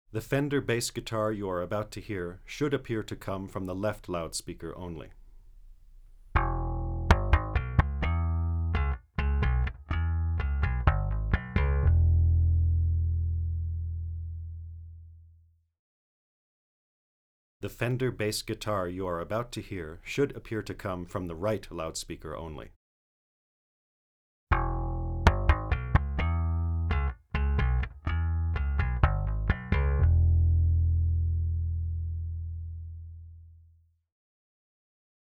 The Fender bass guitar you are about to hear should appear to come from the left loudspeaker only. The Fender bass guitar you are about to hear should appear to come from the right loudspeaker only.